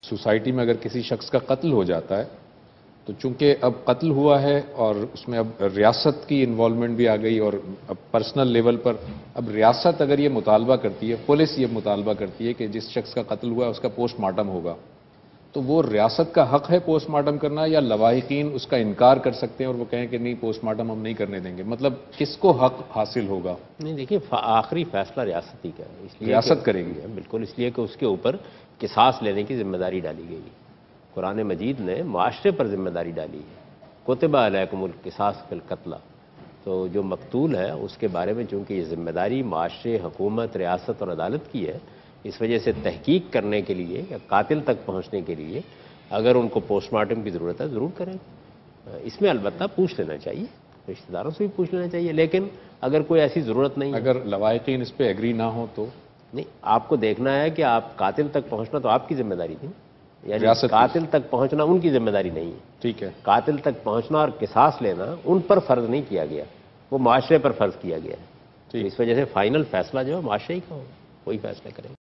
Society میں اگر کسی شخص کا قتل ہو جاتا ہے تو چونکہ اب قتل ہوا ہے اور اس میں اب ریاست کی انوالومنٹ بھی آ گئی، اور اب پرسنل لیول پر اب ریاست اگر یہ مطالبہ کرتی ہے، پولیس یہ مطالبہ کرتی ہے کہ جس شخص کا قتل ہوا ہے اس کا پوسٹ مارٹم ہوگا، تو وہ ریاست کا حق ہے پوسٹ مارٹم کرنا، یا لواحقین اس کا انکار کر سکتے ہیں اور وہ کہیں کہ نہیں پوسٹ مارٹم ہم نہیں کرنے دیں گے؟ مطلب کس کو حق حاصل ہوگا؟ نہیں دیکھیے، آخری فیصلہ ریاست ہی کا ہے، اس لیے ریاست کرے گی؟ بالکل، اس لیے کہ اس کے اوپر قصاص لینے کی ذمہ داری ڈالی گئی ہے۔ قرآن مجید نے معاشرے پر ذمہ داری ڈالی ہے، کتب علیکم القصاص فی القتلی، تو جو مقتول ہے اس کے بارے میں چونکہ یہ ذمہ داری معاشرے، حکومت، ریاست اور عدالت کی ہے، اس وجہ سے تحقیق کرنے کے لیے یا قاتل تک پہنچنے کے لیے اگر ان کو پوسٹ مارٹم کی ضرورت ہے ضرور کریں۔ اس میں البتہ پوچھ لینا چاہیے، رشتہ داروں سے بھی پوچھ لینا چاہیے، لیکن اگر کوئی ایسی ضرورت نہیں ہے، اگر لواحقین اس پہ ایگری نہ ہو تو نہیں، آپ کو دیکھنا ہے کہ آپ قاتل تک پہنچنا تو آپ کی ذمہ داری تھی، یعنی ریاست کی۔ قاتل تک پہنچنا ان کی ذمہ داری نہیں ہے۔ ٹھیک ہے، قاتل تک پہنچنا اور قصاص لینا ان پر فرض نہیں کیا گیا، وہ معاشرے پر فرض کیا گیا ہے۔ ٹھیک۔ اس وجہ سے فائنل فیصلہ جو ہے معاشرے ہی کا ہوگا، وہی فیصلہ کریں گے۔